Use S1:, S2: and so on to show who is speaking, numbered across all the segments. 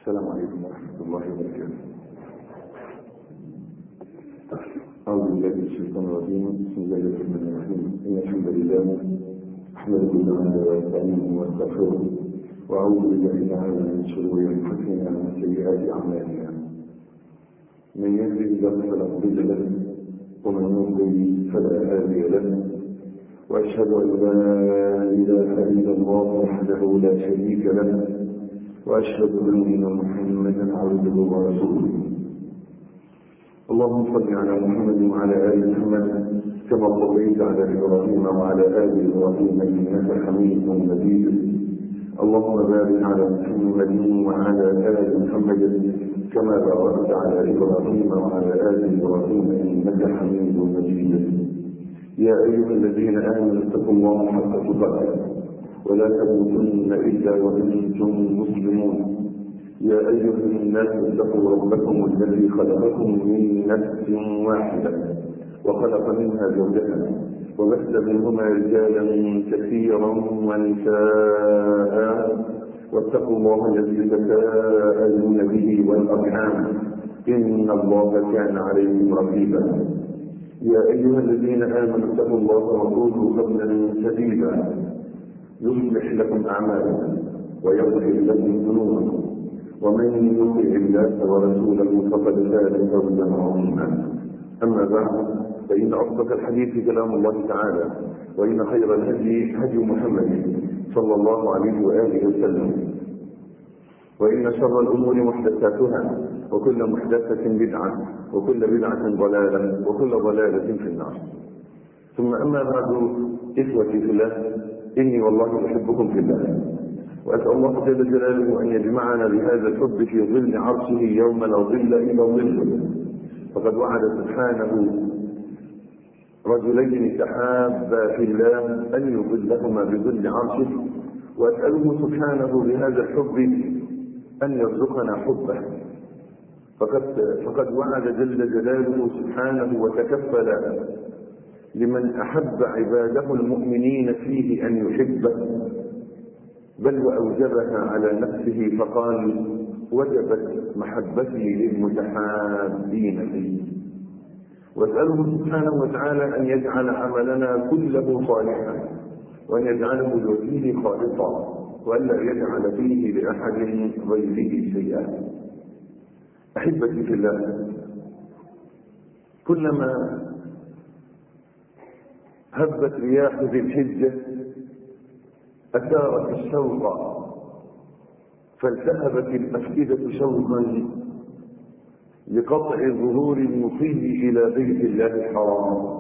S1: السلام عليكم ورحمة الله وبركاته. أعوذ بالله من الشيطان الرجيم. بسم الله الرحمن الرحيم. إن الحمد لله أحمده تعالى وأستعينه وأستغفره وأعوذ بالله تعالى من شرور أنفسنا ومن سيئات أعمالنا. من يهده الله فلا مضل له ومن يضلل فلا هادي له، وأشهد أن لا إله إلا الله وحده لا شريك له، وأشهد أن محمدا عبده ورسوله. اللهم صل على محمد وعلى آل محمد كما صليت على إبراهيم وعلى آل إبراهيم إنك حميد مجيد. اللهم بارك على محمد وعلى آل محمد كما باركت على إبراهيم وعلى آل إبراهيم إنك حميد مجيد. يا أيها الذين آمنوا اتقوا الله حق تقاته ولا تموتن إلا وأنتم مسلمون. يا أيها الناس اتقوا ربكم الذي خلقكم من نفس واحدة وخلق منها زوجها وبث منهما رجالا كثيرا ونساء، واتقوا الله الذي تساءلون به والأرحام إن الله كان عليكم رقيبا. يا أيها الذين آمنوا اتقوا الله وقولوا قولا سديدا يصلح لكم أعمالكم ويغفر لكم ذنوبكم، ومن يطع الله ورسوله فقد فاز فوزا عظيما. أما بعد، فإن أصدق الحديث كلام الله تعالى، وإن خير الهدي هدي محمد صلى الله عليه وآله وسلم، وإن شر الأمور محدثاتها، وكل محدثة بدعة، وكل بدعة ضلالة، وكل ضلالة في النار. ثم أما بعد، إخوتي في الله، إني والله أحبكم في الله، وأسأل الله جل جلاله أن يجمعنا بهذا الحب في ظل عرشه يوم لا ظل إلا ظله. فقد وعد سبحانه رجلين تحابا في الله أن يظلهما بظل عرشه، وأسأله سبحانه بهذا الحب أن يرزقنا حبه. فقد وعد جل جلاله سبحانه وتكفل لمن أحب عباده المؤمنين فيه أن يحبه، بل وأوجبها على نفسه فقال: وجبت محبتي للمتحابين فيه. واسأله سبحانه وتعالى أن يجعل عملنا كله صالحا، وأن يجعله لوجهه خالصا، وألا يجعل فيه لأحد غيره شيئا. أحبتي في الله، كلما هبت رياح ذي الحجة أثارت الشوق، فالتهبت الأفئدة شوقا لقطع ظهور المطيب إلى بيت الله الحرام.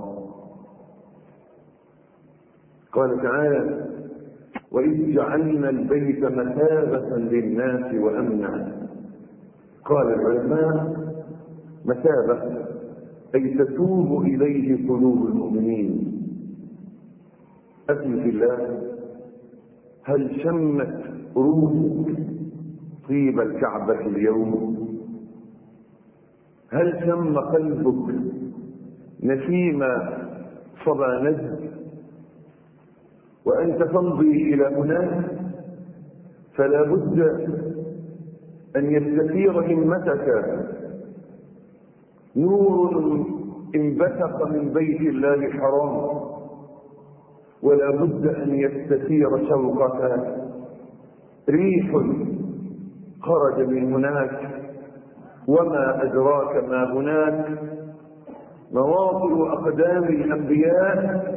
S1: قال تعالى: وإذ جعلنا البيت مثابة للناس وأمنا. قال العلماء: مثابة أي تتوب إليه قلوب المؤمنين. أخي في الله، هل شمت روحك طيب الكعبة اليوم؟ هل شم قلبك نسيم صبا نجد؟ وأنت تمضي إلى هناك فلا بد أن يستثير همتك نور انبثق من بيت الله الحرام، ولا بد أن يستثير شوقك ريح خرج من هناك. وما أدراك ما هناك؟ مواطن أقدام الأنبياء.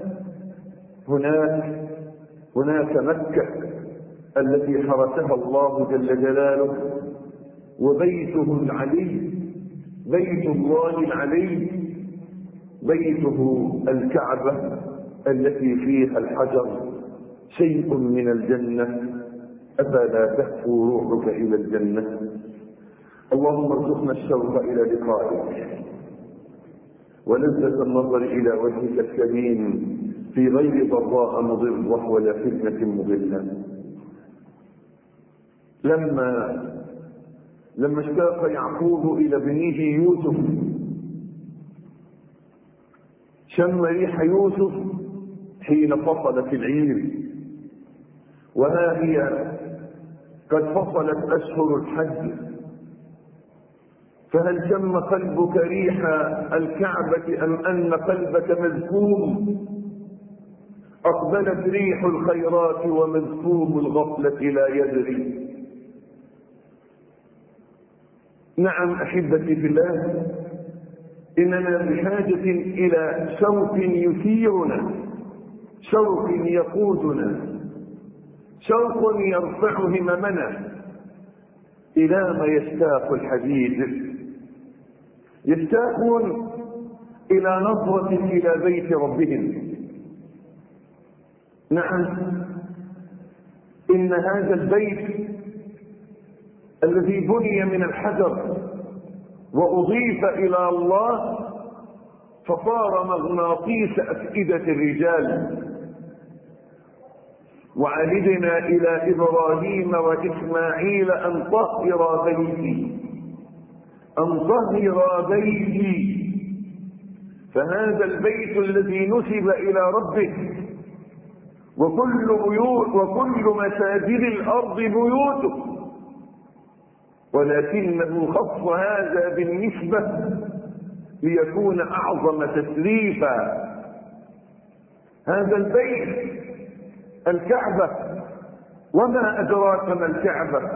S1: هناك مكة التي حرسها الله جل جلاله، وبيته العلي، بيت الله العلي، بيته الكعبة التي فيها الحجر، شيء من الجنة. أفلا تهفو روحك إلى الجنة؟ اللهم ارزقنا الشوق إلى لقائك ولذة النظر إلى وجهك الكريم في غير ضراء مضرة ولا فتنة مضلة. لما اشتاق يعقوب إلى ابنه يوسف، شم ريح يوسف حين فصلت العير، وها هي قد فصلت أشهر الحج فهل شم قلبك ريح الكعبة أم أن قلبك مزكوم؟ أقبلت ريح الخيرات ومزكوم الغفلة لا يدري. نعم أحبتي في الله، إننا بحاجة إلى شوق يثيرنا، شوق يقودنا، شوق يرفع هممنا إلى ما يشتاق الحديد. يشتاقون إلى نظرة إلى بيت ربهم. نعم، إن هذا البيت الذي بني من الحجر وأضيف إلى الله فصار مغناطيس أفئدة الرجال. وعهدنا إلى إبراهيم وإسماعيل أن طهر بيتي، أن طهر بيتي. فهذا البيت الذي نسب إلى ربه، وكل مساجد الأرض بيوته، ولكنه خص هذا بالنسبة ليكون أعظم تشريفا. هذا البيت الكعبة، وما أدراك ما الكعبة؟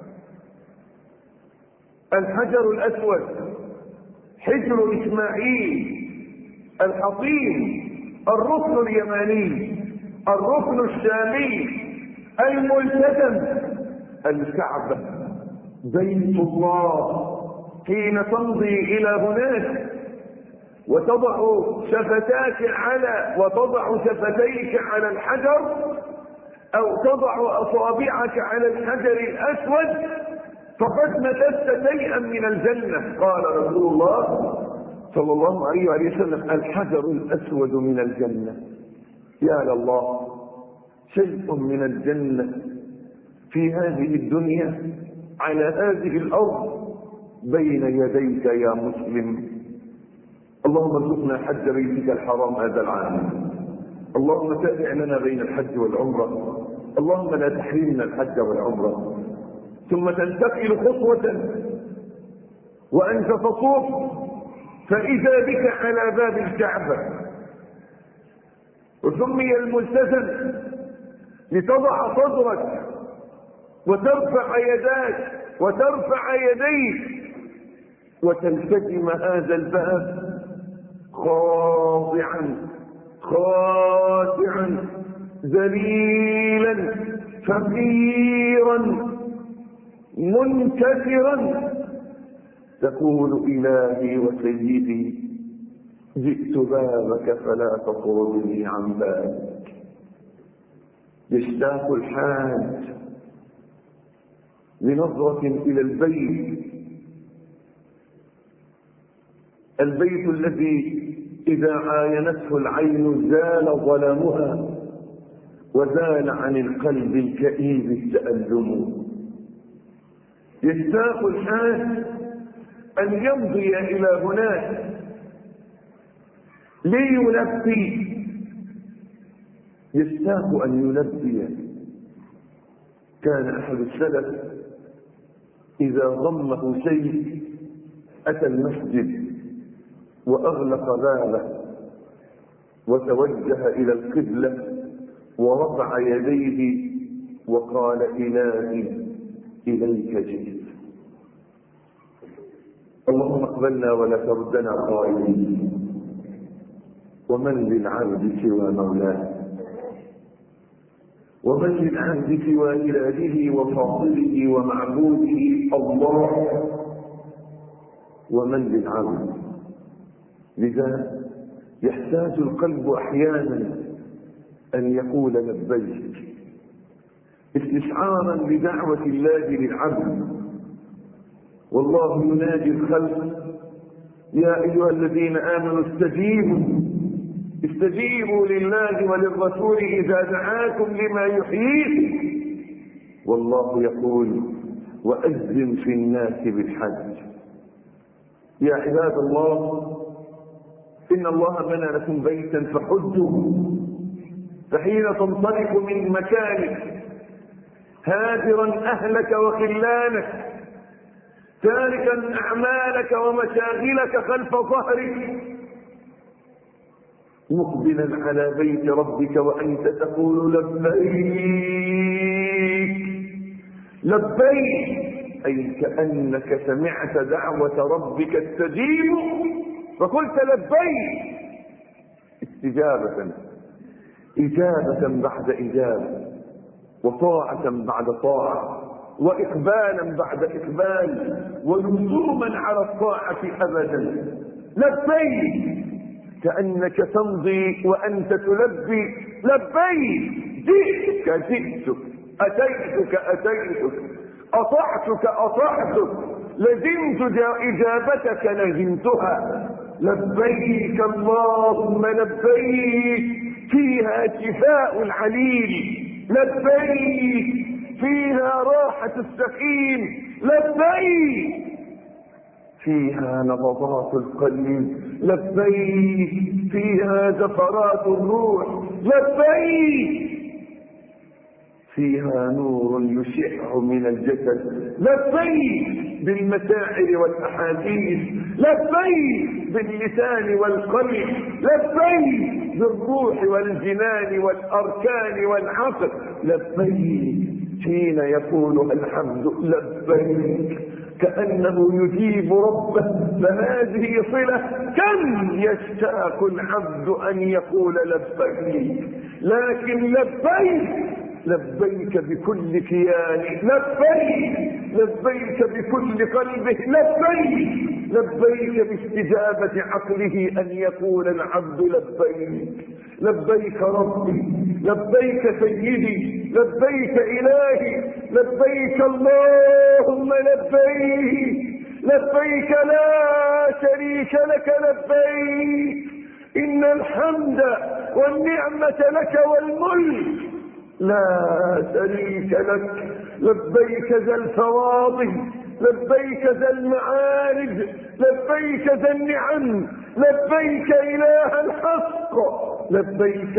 S1: الحجر الأسود، حجر إسماعيل، الحطيم، الركن اليماني، الركن الشامي، الملتزم، الكعبة، بيت الله. حين تمضي إلى هناك وتضع شفتيك على الحجر، أو تضع أصابعك على الحجر الأسود، فقد نتست شيئا من الجنة. قال رسول الله صلى الله عليه وسلم: الحجر الأسود من الجنة. يا لله، شيء من الجنة في هذه الدنيا على هذه الأرض بين يديك يا مسلم. اللهم ارزقنا حج بيتك الحرام هذا العام. اللهم تابع لنا بين الحج والعمرة. اللهم لا تحرمنا الحج والعمرة. ثم تنتقل خطوة وأنت تطوف فإذا بك على باب الكعبة. وسمي الملتزم لتضع صدرك وترفع يداك وترفع يديك وتلتزم هذا الباب خاضعا ذليلا فقيرا منكسرا، تقول: إلهي وسيدي، جئت بابك فلا تطردني عن بابك. يشتاق الحاج لنظرة إلى البيت الذي إذا عاينته العين زال ظلامها وزال عن القلب الكئيب التألم. يشتاق الحاج أن يمضي إلى هناك ليلبي، يشتاق أن يلبي. كان أحد السلف إذا غمه شيء أتى المسجد وأغلق بابه وتوجه إلى القبلة ورفع يديه وقال: إلهي إليك جئت. اللهم اقبلنا ولا تردنا خائبين. ومن للعبد سوى مولاه؟ ومن للعبد سوى إلهه وفاضله ومعبوده الله؟ ومن للعبد؟ لذا يحتاج القلب أحيانا أن يقول لبيك، استشعارا بدعوة الله للعبد. والله ينادي الخلق: يا أيها الذين آمنوا استجيبوا لله وللرسول إذا دعاكم لما يحييكم. والله يقول: وأذن في الناس بالحج. يا عباد الله، إن الله بنى لكم بيتا فحجوا. فحين تنطلق من مكانك هاجرا أهلك وخلانك، تاركا أعمالك ومشاغلك خلف ظهرك، مقبلا على بيت ربك وأنت تقول لبيك لبيك، أي كأنك سمعت دعوة ربك السجيب فقلت لبيك، إجابة بعد إجابة، وطاعة بعد طاعة، وإقبالا بعد إقبال، ولزوما على الطاعة أبدا. لبيك، كأنك تمضي وأنت تلبي لبيك، جئتك أتيتك أطعتك لزمت إجابتك لزمتها. لبيك اللهم لبيك، فيها شفاء العليل، لبيك فيها راحة السقيم، لبيك فيها نبضات القلب، لبيك فيها زفرات الروح، لبيك فيها نور يشع من الجسد، لبيك بالمشاعر والاحاديث، لبيك باللسان والقلب، لبيك بالروح والجنان والاركان والعقل، لبيك حين يقول الحمد لبيك كأنه يجيب ربه، فهذه صلة. كم يشتاق العبد أن يقول لبيك، لكن لبيك بكل كيانه، لبيك بكل قلبه، لبيك باستجابة عقله أن يقول العبد لبيك ربي، لبيك سيدي، لبيك إلهي، لبيك اللهم لبيك لا شريك لك، لبيك إن الحمد والنعمة لك والملك لا شريك لك، لبيك ذا الفواضل، لبيك ذا المعارج، لبيك ذا النعم، لبيك إله الحق، لبيك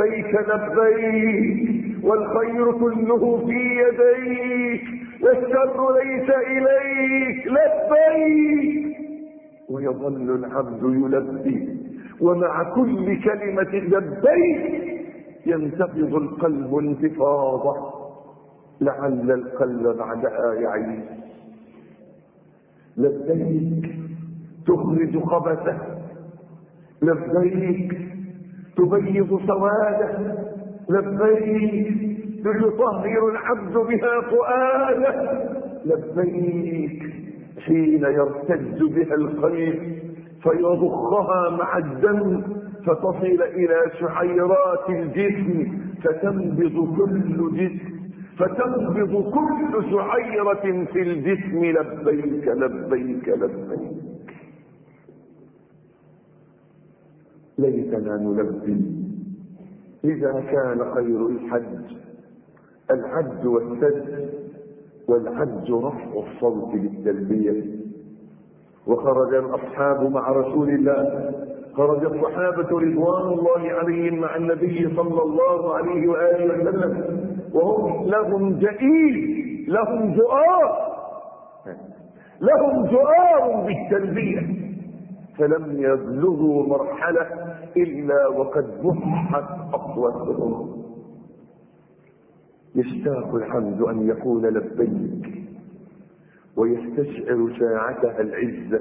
S1: والخير كله في يديك والشر ليس إليك، لبيك. ويظل العبد يلبي، ومع كل كلمة لبيك ينتفض القلب انتفاضة، لعل القلب بعدها يعيش. لبيك تخرج خبثه، لبيك تبيض سواده، لبيك يطهر العبد بها فؤاده، لبيك حين يرتج بها القلب فيضخها مع الدم فتصل إلى شعيرات الجسم فتنبض كل شعيرة في الجسم لبيك. ليتنا نلبي إذا كان خير الحج والسد، والحج رفع الصوت بالتلبية. وخرج الأصحاب مع رسول الله، خرج الصحابة رضوان الله عليهم مع النبي صلى الله عليه وآله وسلم، وهم لهم جئيل، لهم جؤار بالتلبية، فلم يبلغوا مرحلة إلا وقد بحت أصواتهم. يشتاق الحمد أن يقول لبيك، ويستشعر ساعتها العزة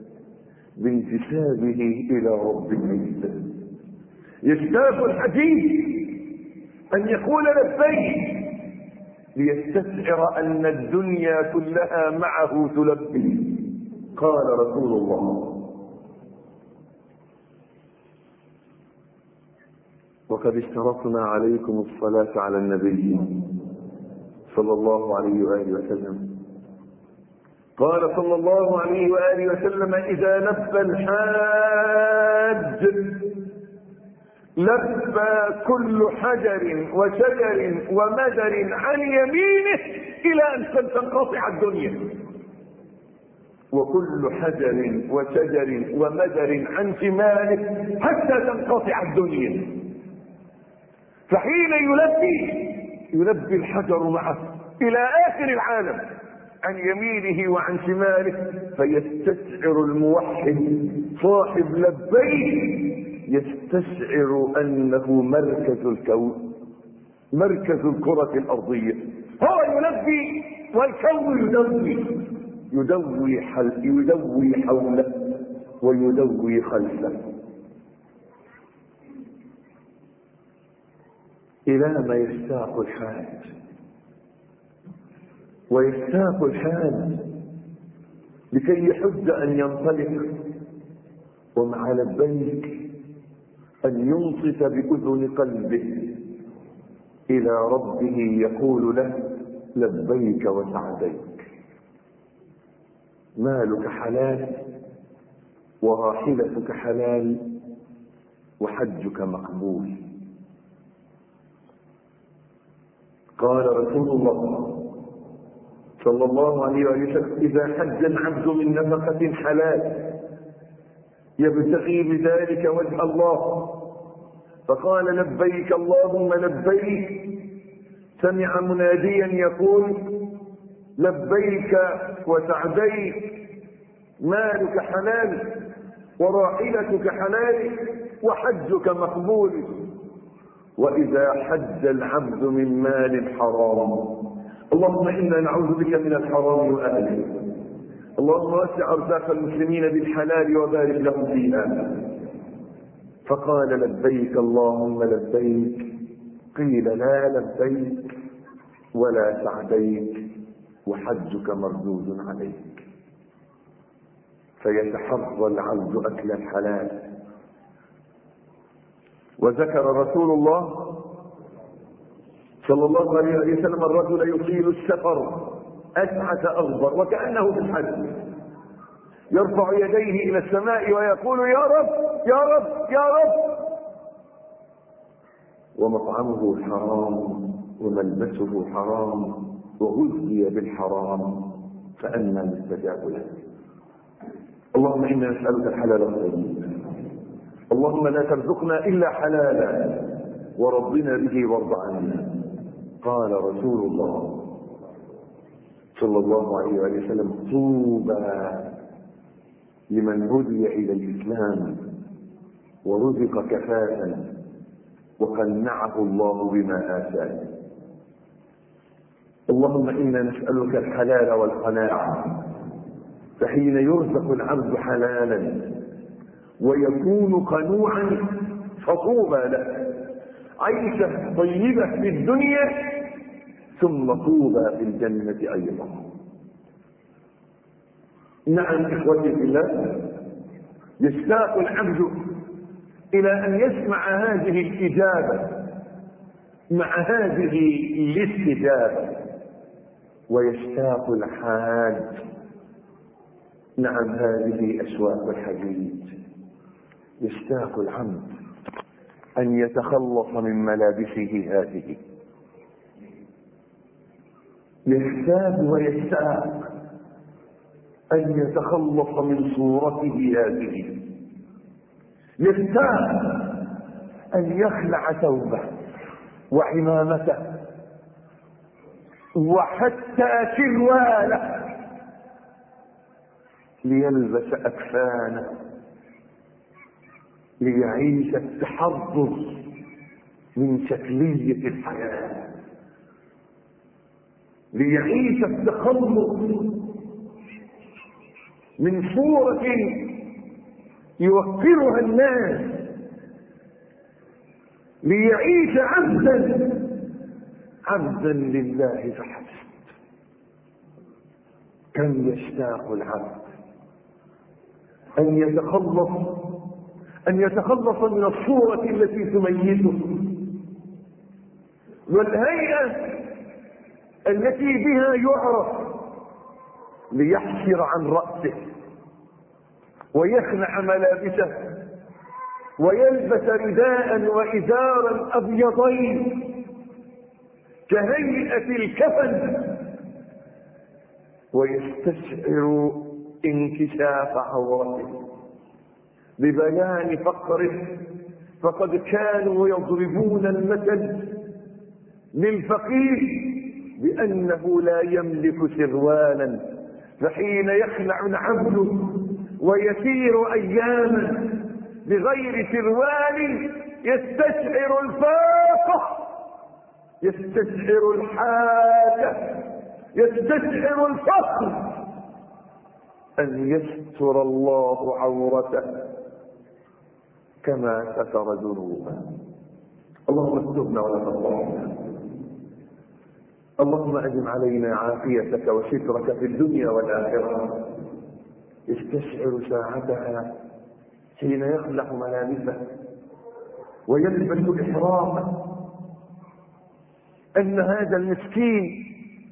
S1: بانتسابه إلى رب العزة. يشتاق الحديث أن يقول لبيك ليستشعر أن الدنيا كلها معه تلبي. قال رسول الله: وقد اشترطنا عليكم الصلاة على النبي صلى الله عليه وآله وسلم. قال صلى الله عليه وآله وسلم: إذا لبى الحاج لبى كل حجر وشجر ومدر عن يمينه إلى أن تنقطع الدنيا، وكل حجر وشجر ومدر عن شماله حتى تنقطع الدنيا. فحين يلبي الحجر معه إلى آخر العالم، عن يمينه وعن شماله، فيستشعر الموحد صاحب لبيك يستشعر أنه مركز الكون، مركز الكرة الأرضية. هو يلبي والكون يدوي حوله ويدوي خلفه. إلى ما يشتاق الحال، ويشتاق الحال لكي يحب أن ينطلق، ومع لبيك أن ينصت بأذن قلبه إلى ربه يقول له لبيك وسعديك. مالك حلال وراحلتك حلال وحجك مقبول. قال رسول الله صلى الله عليه وسلم إذا حج العبد من نفقة حلال يبتغي بذلك وجه الله فقال لبيك اللهم لبيك، سمع مناديا يقول لبيك وسعديك، مالك حلال وراحلتك حلال وحجك مقبول. وإذا حج العبد من مال حرام، اللهم إنا نعوذ بك من الحرام وأهله، اللهم وسع أرزاق المسلمين بالحلال وبارك لهم فيها. فقال لبيك اللهم لبيك، قيل لا لبيك ولا سعديك وحجك مردود عليك. فيتحرى العبد أكل الحلال. وذكر رسول الله صلى الله عليه وسلم الرجل يطيل السفر أشعث أغبر وكأنه في الحج، يرفع يديه إلى السماء ويقول يا رب يا رب يا رب، ومطعمه حرام وملبسه حرام وغذي بالحرام، فأنى نستجاب له. اللهم إنا نسألك الحلال الطيب، اللهم لا ترزقنا إلا حلالا ورضنا به وارض عنا. قال رسول الله صلى الله عليه وسلم طوبى لمن هدي إلى الإسلام ورزق كفافا وقنعه الله بما آتاه. اللهم إنا نسألك الحلال والقناعة، فحين يرزق العبد حلالا ويكون قنوعا فطوبى له، عيشة طيبة في الدنيا ثم طوبى في الجنة أيضا. نعم إخوتي في الله، يشتاق العبد إلى أن يسمع هذه الإجابة مع هذه الاستجابة، ويشتاق الحاج. نعم هذه أشواق الحديد. يشتاق العبد أن يتخلص من ملابسه هذه، يحتاج ويشتاق أن يتخلص من صورته هذه، يشتاق أن يخلع ثوبه وعمامته وحتى سرواله ليلبس أكفانه، ليعيش التحرر من شكلية الحياة، ليعيش التخلص من صورة يوقرها الناس، ليعيش عبدا لله فحسب. كم يشتاق العبد أن يتخلص من الصورة التي تميزه والهيئة التي بها يعرف، ليحشر عن رأسه ويخلع ملابسه ويلبس رداء وإزارا أبيضين كهيئة الكفن، ويستشعر انكشاف عورته ببيان فقره. فقد كانوا يضربون المثل للفقير بأنه لا يملك سروالا، فحين يخلع العبد ويسير أياما بغير سروال يستشعر الفاقة، يستشعر الحاجة، يستشعر الفقر، أن يستر الله عورته كما ستر ذنوبه. اللهم استرنا ولا تفضحنا. اللهم أدم علينا عافيتك وسترك في الدنيا والآخرة. يستشعر ساعتها حين يخلع ملابسه ويلبس إحرامه أن هذا المسكين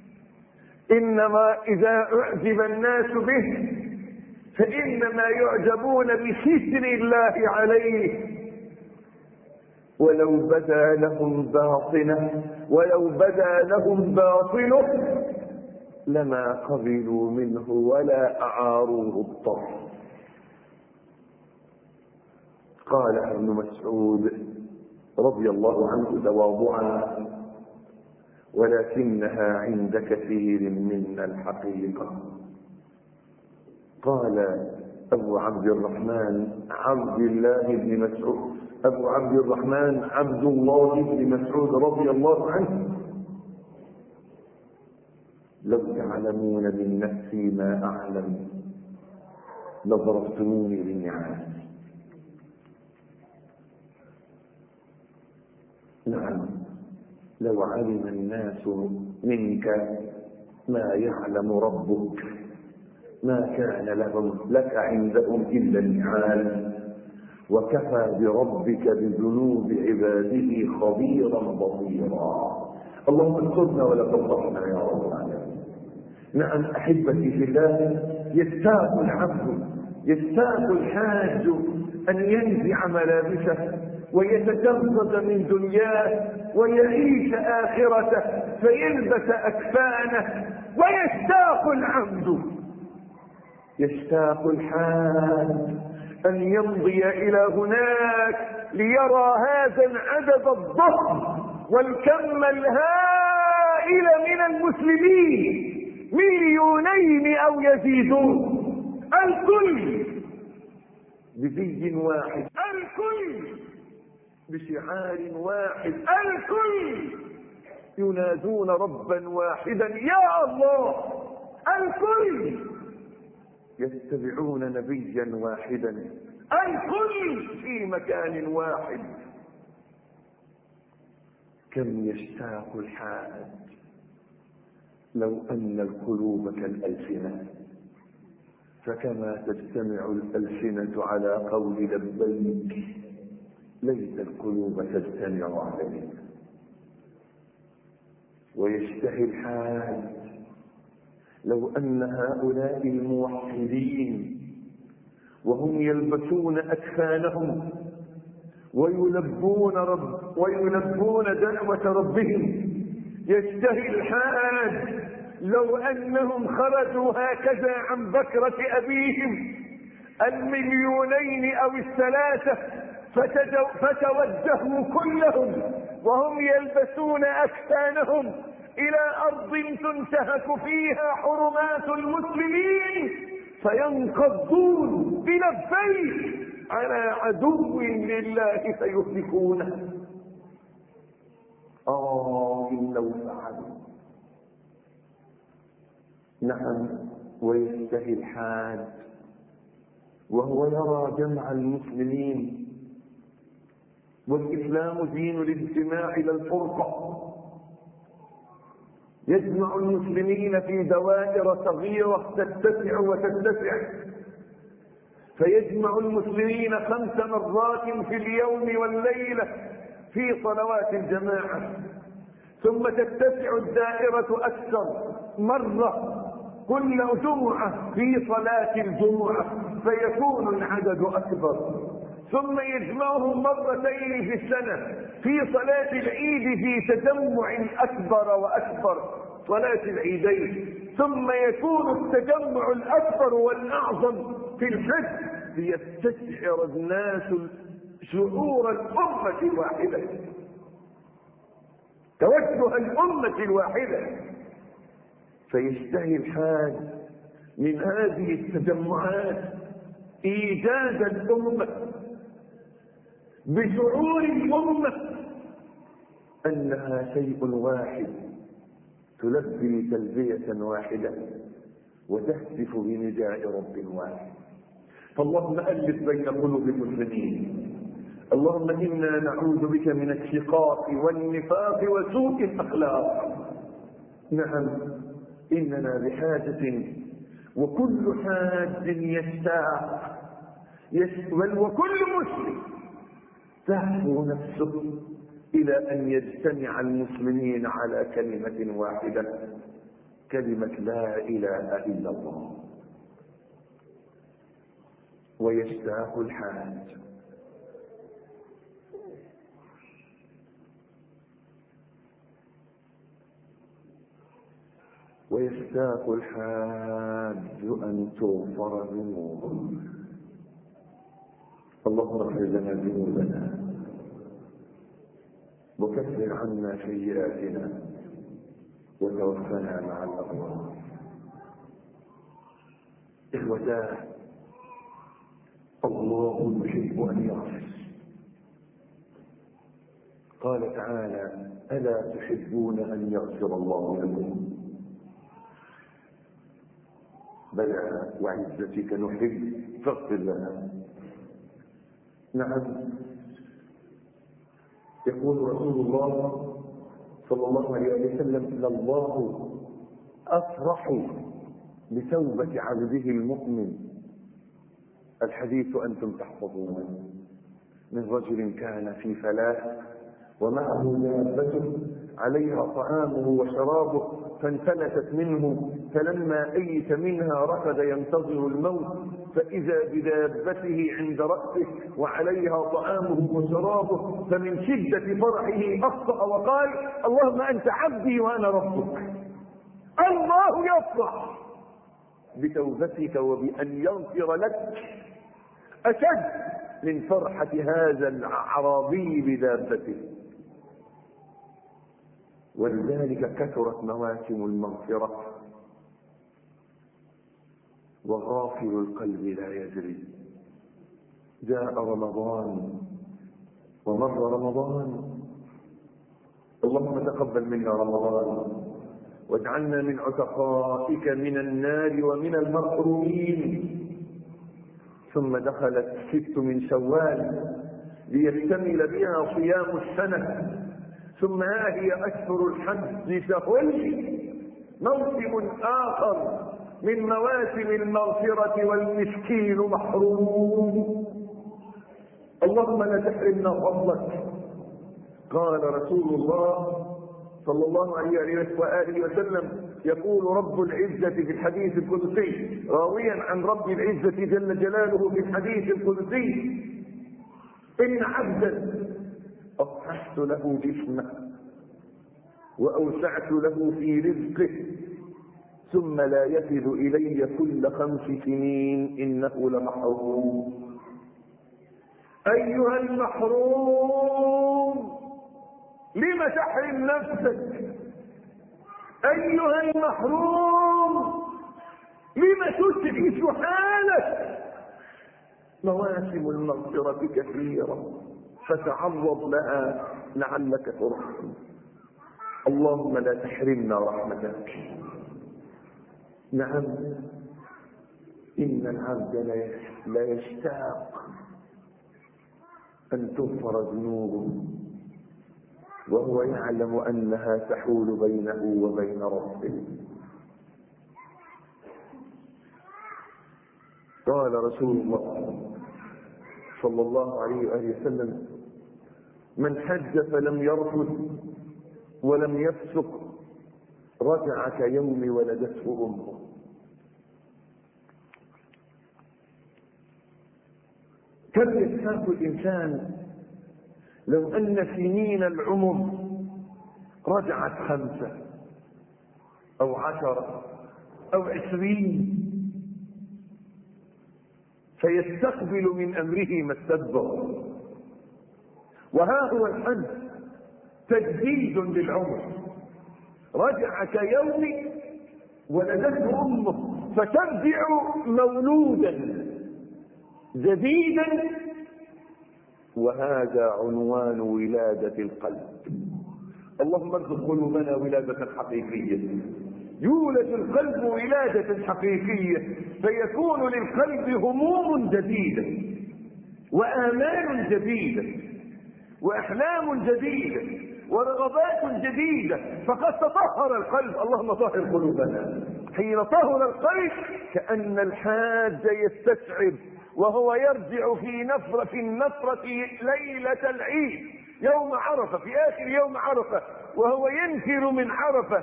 S1: إنما إذا أعجب الناس به فإنما يعجبون بستر الله عليه، ولو بدا لهم باطنه لما قبلوا منه ولا أعاروه الطرف. قال ابن مسعود رضي الله عنه تواضعا: ولكنها عند كثير منا الحقيقة. قال أبو عبد الرحمن عبد الله بن مسعود رضي الله عنه: لو تعلمون من نفسي ما أعلم لضربتموني بالنعال. نعم، لو علم الناس منك ما يعلم ربك ما كان لك عندهم إلا النعال، وكفى بربك بذنوب عباده خبيرا بصيرا. اللهم استرنا ولا تفضحنا يا رب العالمين. نعم أحبتي في الله، يشتاق الحاج أن ينزع ملابسه ويتجرد من دنياه ويعيش آخرته فيلبس أكفانه، يشتاق الحاج أن يمضي إلى هناك ليرى هذا العدد الضخم والكم الهائل من المسلمين، 2,000,000 أو يزيدون، الكل بزي واحد، الكل بشعار واحد، الكل ينادون ربا واحدا يا الله، الكل يتبعون نبيا واحدا، الكل في مكان واحد. كم يشتاق الحاج لو أن القلوب كالألسنة، فكما تجتمع الألسنة على قول لبيك ليت القلوب تجتمع عليه. ويشتهي الحاج لو أن هؤلاء الموحدين وهم يلبسون أكفانهم ويلبون دعوة ربهم، يشتهي الحاج لو أنهم خرجوا هكذا عن بكرة أبيهم 2,000,000 أو 3 فتوجهوا كلهم وهم يلبسون أكفانهم إلى أرض تنتهك فيها حرمات المسلمين فينقضون بلبيك على عدو لله فيهلكونه. إن لو فعلوا. نعم، ويشتهي الحاج وهو يرى جمع المسلمين، والإسلام دين الاجتماع لا الفرقة، يجمع المسلمين في دوائر صغيرة تتسع وتتسع، فيجمع المسلمين 5 مرات في اليوم والليلة في صلوات الجماعة، ثم تتسع الدائرة أكثر مرة كل جمعة في صلاة الجمعة فيكون العدد أكبر، ثم يجمعهم مرتين في السنة في صلاة العيد في تجمع أكبر وأكبر، صلاة العيدين، ثم يكون التجمع الأكبر والأعظم في الحج ليستشعر الناس شعور الأمة الواحدة، توجه الأمة الواحدة فيشتهي الحاج من هذه التجمعات إيجاد الأمة بشعور الأمة أنها شيء واحد، تلبي تلبية واحدة وتهتف بنداء رب واحد. فاللهم ألف بين قلوب المسلمين. اللهم إنا نعوذ بك من الشقاق والنفاق وسوء الأخلاق. نعم، إننا بحاجة، وكل حاج يشتاق، وكل مسلم تهفو نفسه إلى أن يجتمع المسلمين على كلمة واحدة، كلمة لا إله إلا الله. ويشتاق الحاج أن تغفر ذنوبه. اللهم اغفر لنا ذنوبنا وكفر عنا سيئاتنا وتوفنا مع الأبرار. إخوتاه، الله يحب أن يغفر. قال تعالى: ألا تحبون أن يغفر الله لكم؟ بلى وعزتك نحب فاغفر لنا. نعم، يقول رسول الله صلى الله عليه وسلم: لله أفرح بتوبة عبده المؤمن. الحديث أنتم تحفظونه، من رجل كان في فلاح ومعه دابته عليها طعامه وشرابه فانفلتت منه، فلما أيس منها ركض ينتظر الموت، فإذا بدابته عند رأسه وعليها طعامه وشرابه، فمن شدة فرحه أخطأ وقال: اللهم أنت عبدي وأنا ربك. الله يفرح بتوبتك وبأن يغفر لك أشد من فرحة هذا الأعرابي بدابته. ولذلك كثرت مواسم المغفرة، وغافل القلب لا يدري. جاء رمضان ومر رمضان، اللهم تقبل منا رمضان واجعلنا من عتقائك من النار ومن المحرومين. ثم دخلت 6 من شوال ليكتمل بها صيام السنة، ثم ها هي أشهر الحج تهل، موسم آخر من مواسم المغفرة والمسكين محروم. اللهم لا تحرمنا فضلك. قال رسول الله صلى الله عليه وآله وسلم: يقول رب العزة في الحديث القدسي، راويا عن رب العزة جل جلاله في الحديث القدسي: إن عبدا أصححت له جسمه وأوسعت له في رزقه ثم لا يفد إلي كل 5 سنين إنه لمحروم. أيها المحروم، لم تحرم نفسك؟ أيها المحروم، لم تسعف حالك؟ مواسم المغفرة كثيرة، فتعرض لها لعلك ترحم. اللهم لا تحرمنا رحمتك. نعم، إن العبد لا يشتاق أن تغفر ذنوبه وهو يعلم أنها تحول بينه وبين ربه. قال رسول الله صلى الله عليه وآله وسلم: من حج فلم يرفث ولم يفسق رجع كيوم ولدته أمه. كم يشتاق الإنسان لو أن سنين العمر رجعت 5 أو 10 أو 20، فيستقبل من أمره ما استدبر. وها هو الحج تجديد للعمر، رجع كيوم
S2: ولدته أمه فترجع مولودا جديدا، وهذا عنوان ولادة القلب. اللهم ارزق قلوبنا ولادة حقيقية، يولد القلب ولادة حقيقية، فيكون للقلب هموم جديدة وآمال جديدة وأحلام جديدة ورغبات جديدة، فقد تطهر القلب. اللهم طهر قلوبنا. حين طهر القلب كأن الحاج يستشعر وهو يرجع في النفرة ليلة العيد يوم عرفة، في آخر يوم عرفة، وهو ينفر من عرفة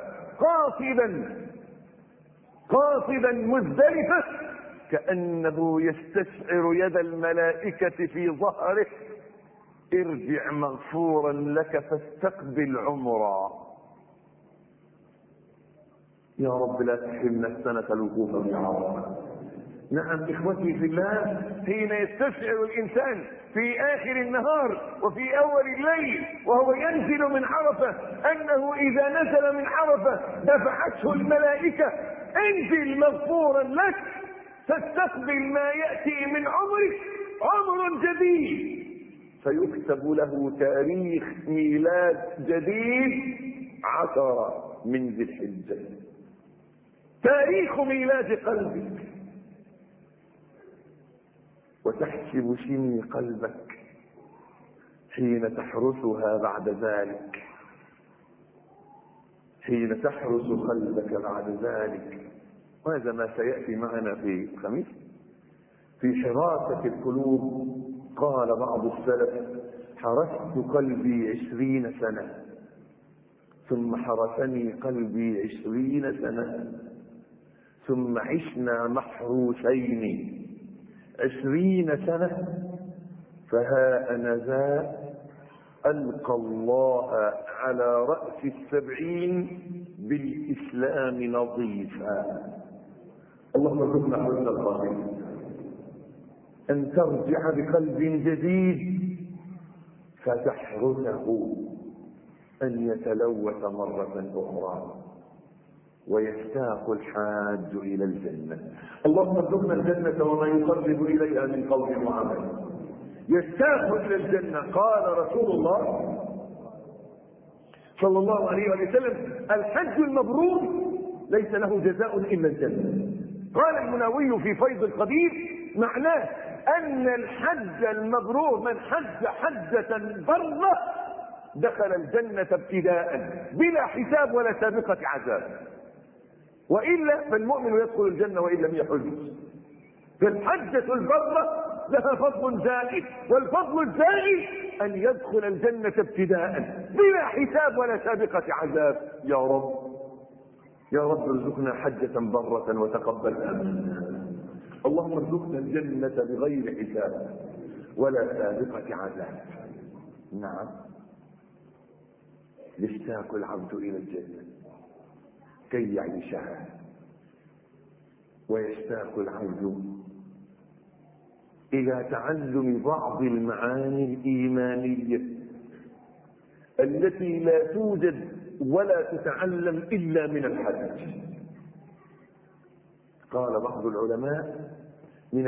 S2: قاصدا مزدلفة، كأنه يستشعر يد الملائكة في ظهره: ارجع مغفورا لك فاستقبل عمرا. يا رب لا تحرمنا السنة الوقوف في عرفة. نعم إخوتي في الله، حين يستشعر الإنسان في آخر النهار وفي أول الليل وهو ينزل من عرفة أنه إذا نزل من عرفة دفعته الملائكة: انزل مغفورا لك تستقبل ما يأتي من عمرك، عمر جديد، فيكتب له تاريخ ميلاد جديد 10 من ذي الحجة، تاريخ ميلاد قلبك. وتحسب شمي قلبك حين تحرسها بعد ذلك، حين تحرس قلبك بعد ذلك. وهذا ما سيأتي معنا في الخميس في حراسة القلوب. قال بعض السلف: حرست قلبي 20 سنة ثم حرسني قلبي 20 سنة ثم عشنا محروسين 20 سنة، فها أنا ذا ألقى الله على رأس 70 بالإسلام نظيفا. اللهم ارزقنا حسن الخاتمة، أن ترجع بقلب جديد فتحرسه أن يتلوث مرة أخرى، ويشتاق الحاج إلى الجنة. اللهم ارزقنا الجنة وما يقرب إليها من قول وعمل. يشتاق إلى الجنة. قال رسول الله صلى الله عليه وسلم: الحج المبرور ليس له جزاء إلا الجنة. قال المناوي في فيض القدير: معناه أن الحج المبرور من حج حجة برة دخل الجنة ابتداء بلا حساب ولا سابقة عذاب، وإلا فالمؤمن يدخل الجنة وإن لم يحج. فالحجة البرة لها فضل زائد، والفضل الزائد أن يدخل الجنة ابتداء بلا حساب ولا سابقة عذاب. يا رب يا رب ارزقنا حجة برة وتقبلها منا. اللهم ارزقنا الجنة بغير حساب ولا سابقة عذاب. نعم، يشتاق العبد إلى الجنة كي يعيشها، ويشتاق العبد إلى تعلم بعض المعاني الإيمانية التي لا توجد ولا تتعلم إلا من الحج. قال بعض العلماء: من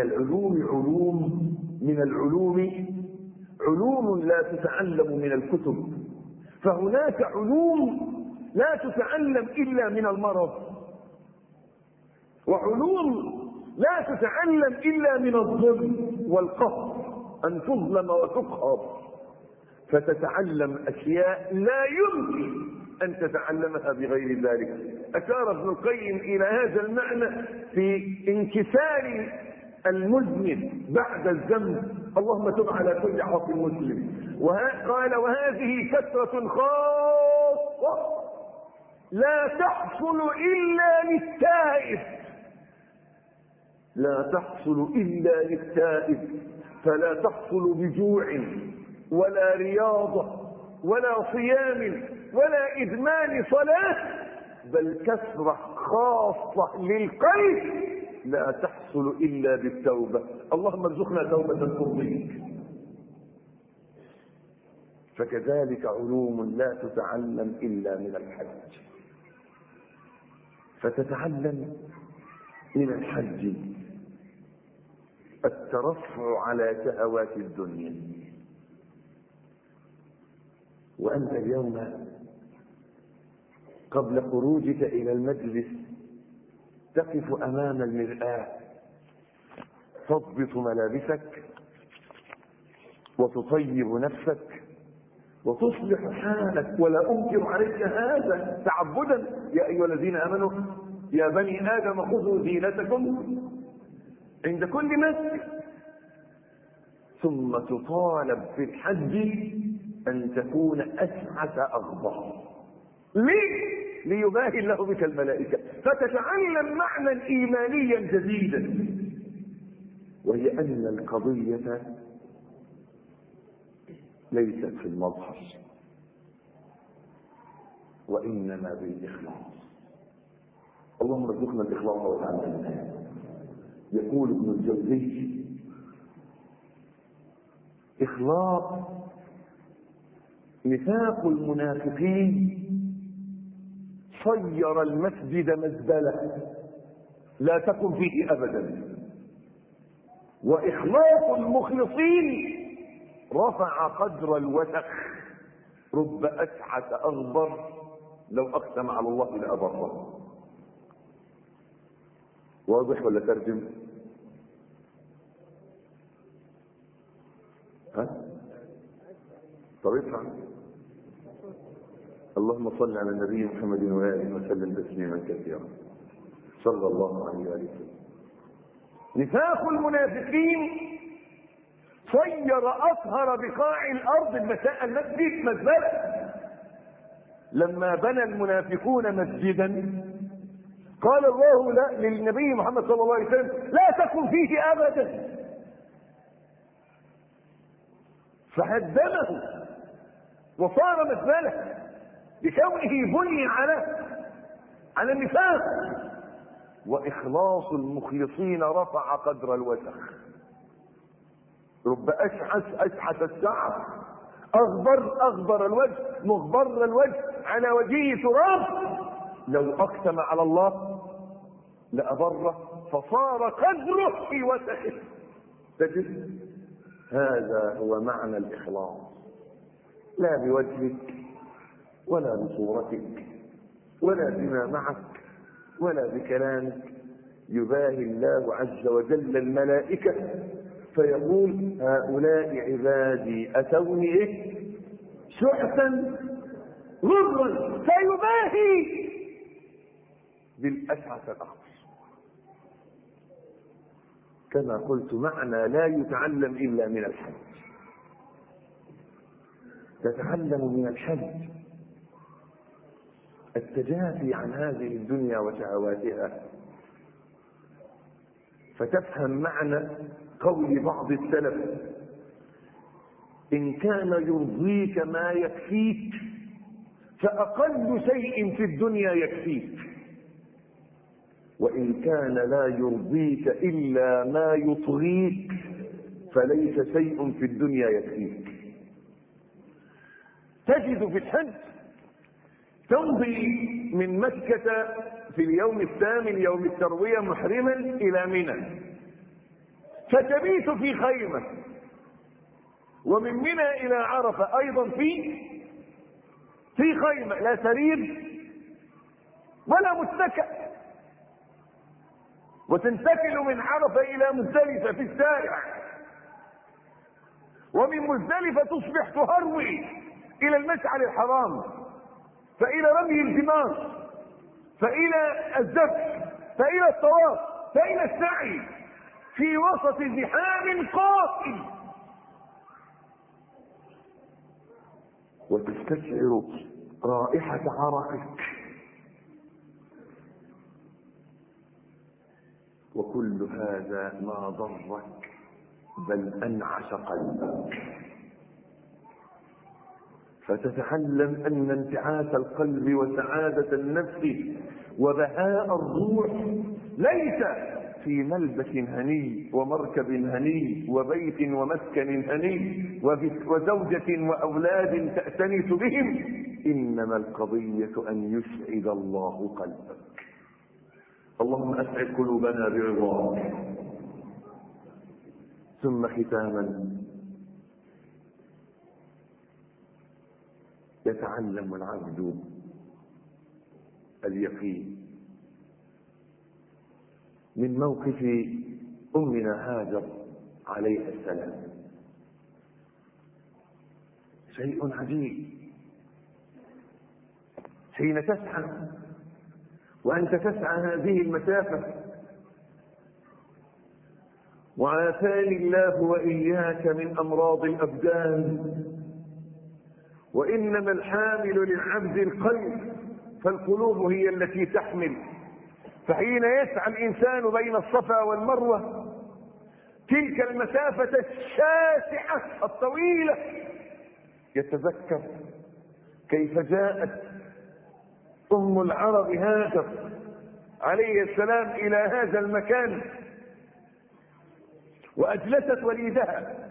S2: علوم لا تتعلم من الكتب، فهناك علوم لا تتعلم إلا من المرض، وعلوم لا تتعلم إلا من الظلم والقهر، أن تظلم وتقهر، فتتعلم أشياء لا يمكن أن تتعلمها بغير ذلك. أشار ابن القيم إلى هذا المعنى في انكسار المذنب بعد الذنب: اللهم تب على كل عاص مسلم. قال: وهذه كثرة خاصة لا تحصل إلا للتائب، لا تحصل إلا للتائب، فلا تحصل بجوع ولا رياضة ولا صيام ولا إدمان صلاة، بل كثرة خاصة للقلب لا تحصل إلا بالتوبة. اللهم ارزقنا توبة ترضيك. فكذلك علوم لا تتعلم إلا من الحج. فتتعلم من الحج الترفع على شهوات الدنيا. وأنت اليوم قبل خروجك إلى المجلس تقف أمام المرآة، تضبط ملابسك وتطيب نفسك وتصلح حالك. ولا أنكر عليك هذا تعبدا. يا أيها الذين آمنوا يا بني آدم خذوا زينتكم عند كل مسجد. ثم تطالب في الحج أن تكون أسعد أغبر. ليه؟ ليباهي الله بك الملائكة، فتتعلم معنى إيمانيا جديدا، وهي أن القضية ليست في المظهر وإنما بالإخلاص. اللهم ارزقنا الإخلاص وتعالى. يقول ابن الجوزي: إخلاص نفاق المنافقين صير المسجد مزبلة لا تكن فيه أبدا، وإخلاص المخلصين رفع قدر الوسخ. رب أسعد أغبر لو أقسم على الله لأبره. واضح ولا ترجم؟ ها؟ طب ادفع. اللهم صل على النبي محمد وآله وسلم تسليما كثيرا صلى الله عليه وسلم. نفاق المنافقين صير أطهر بقاع الأرض المسجد مزبلة. لما بنى المنافقون مسجدا قال الله للنبي محمد صلى الله عليه وسلم: لا تكن فيه أبدا. فهدمه وصار مزبلة بكونه بني على النفاق. وإخلاص المخلصين رفع قدر الوسخ. رب أشحث الشعر أغبر الوجه مغبر الوجه على وجهه تراب، لو أقسم على الله لأبره، فصار قدره في وسخه. تجد هذا هو معنى الإخلاص، لا بوجهك ولا بصورتك ولا بما معك ولا بكلامك. يباهي الله عز وجل الملائكة فيقول: هؤلاء عبادي أتوني شحثا غرا. فيباهي بالأشعث الأخضر. كما قلت معنى لا يتعلم إلا من الحج. تتعلم من الحج التجافي عن هذه الدنيا وشهواتها، فتفهم معنى قول بعض السلف: إن كان يرضيك ما يكفيك فأقل شيء في الدنيا يكفيك، وإن كان لا يرضيك إلا ما يطغيك فليس شيء في الدنيا يكفيك. تجد في الحج تمضي من مكة في اليوم الثامن يوم التروية محرما إلى منى، فتبيت في خيمة، ومن منى إلى عرفة أيضا في خيمة، لا سرير ولا متكئ. وتنتقل من عرفة إلى مزدلفة في الشارع، ومن مزدلفة تصبح تهروي إلى المشعر الحرام، فإلى رمي الجمار، فإلى الذبح، فإلى الطواف، فإلى السعي في وسط زحام قاتل. وتستشعر رائحة عرقك، وكل هذا ما ضرك بل أنعش قلبك. فتتعلم أن انتعاش القلب وسعادة النفس وبهاء الروح ليس في ملبس هني ومركب هني وبيت ومسكن هني وزوجة وأولاد تأتنس بهم، إنما القضية أن يسعد الله قلبك.
S1: اللهم أسعد قلوبنا برضاك. ثم ختاما يتعلم العبد اليقين من موقف أمنا هاجر عليها السلام. شيء عجيب حين تسعى وأنت تسعى هذه المسافة وعافاني الله وإياك من أمراض الأبدان، وإنما الحامل للعبد القلب، فالقلوب هي التي تحمل. فحين يسعى الإنسان بين الصفا والمروة تلك المسافة الشاسعة الطويلة يتذكر كيف جاءت أم العرب هاجر عليه السلام إلى هذا المكان وأجلست وليدها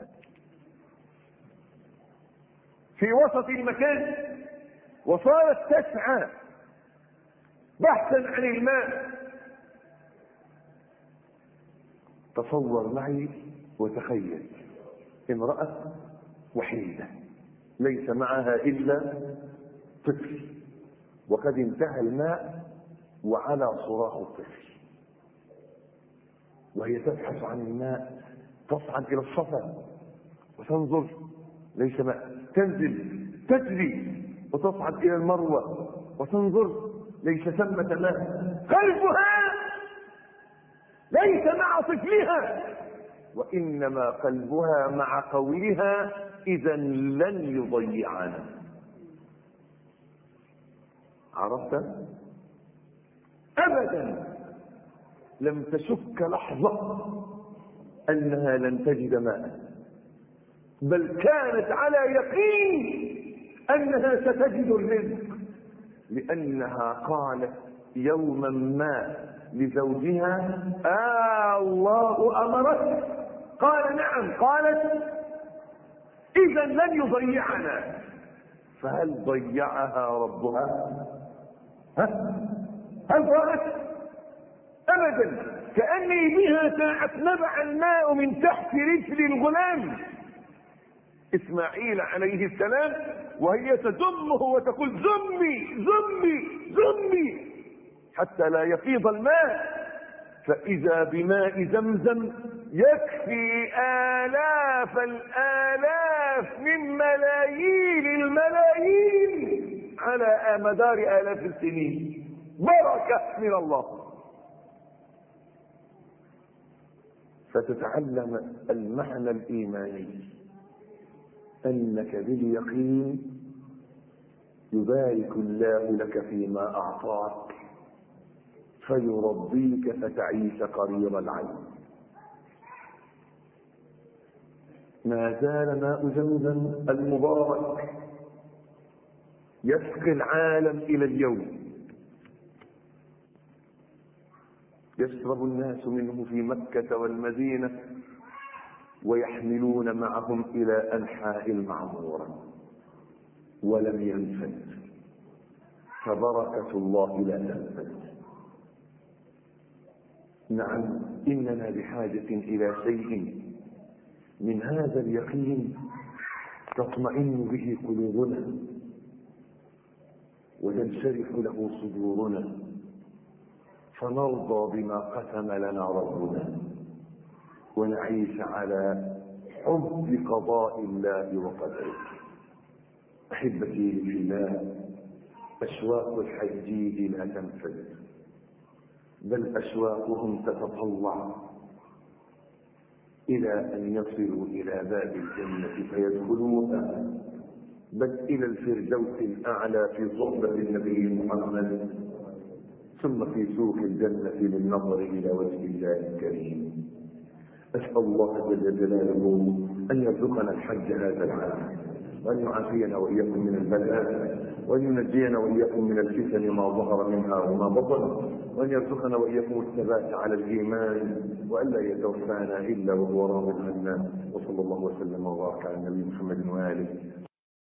S1: في وسط المكان وصارت تسعى بحثا عن الماء. تصور معي وتخيل امرأة وحيدة ليس معها إلا طفل وقد انتهى الماء وعلى صراخ الطفل، وهي تبحث عن الماء، تصعد إلى الصفا وتنظر ليس ماء، تنزل تجري وتصعد إلى المروة وتنظر ليس ثمة ماء. قلبها ليس مع طفلها وإنما قلبها مع قولها إذا لن يضيعنا. عرفت؟ أبدا لم تشك لحظة أنها لن تجد ماء، بل كانت على يقين أنها ستجد الرزق، لأنها قالت يوما ما لزوجها الله أمرك؟ قال نعم. قالت إذا لن يضيعنا. فهل ضيعها ربها؟ هل ضاعت؟ أبدا. كأني بها ساعة نبع الماء من تحت رجل الغلام إسماعيل عليه السلام وهي تذمه وتقول زمي زمي زمي حتى لا يفيض الماء، فإذا بماء زمزم يكفي آلاف الآلاف من ملايين الملايين على مدار آلاف السنين. بركة من الله. فتتعلم المعنى الإيماني أنك باليقين يبارك الله لك فيما أعطاك فيرضيك فتعيش قرير العين. ما زال ماء زمزم المبارك يسقي العالم إلى اليوم. يشرب الناس منه في مكة والمدينة ويحملون معهم إلى أنحاء المعمورة ولم ينفد، فبركة الله لا تنفد. نعم إننا بحاجة إلى شيء من هذا اليقين تطمئن به قلوبنا وتنشرح له صدورنا فنرضى بما قسم لنا ربنا ونعيش على حب قضاء الله وقدره. أحبتي في الله، أشواق الحجيج لا تنفد، بل أشواقهم تتطلع إلى أن يصلوا إلى باب الجنة فيدخلوها، بل إلى الفردوس الأعلى في صحبة النبي محمد، ثم في سوق الجنة للنظر إلى وجه الله الكريم. أسأل الله جل جلاله أن يرزقنا الحج هذا العام، وأن يعافينا وإياكم من البلاء، وأن ينجينا وإياكم من الفتن ما ظهر منها وما بطن، وأن يرزقنا وإياكم الثبات على الإيمان، وألا يتوفانا إلا وهو راض عنا. وصلى الله وسلم وبارك على النبي محمد وآله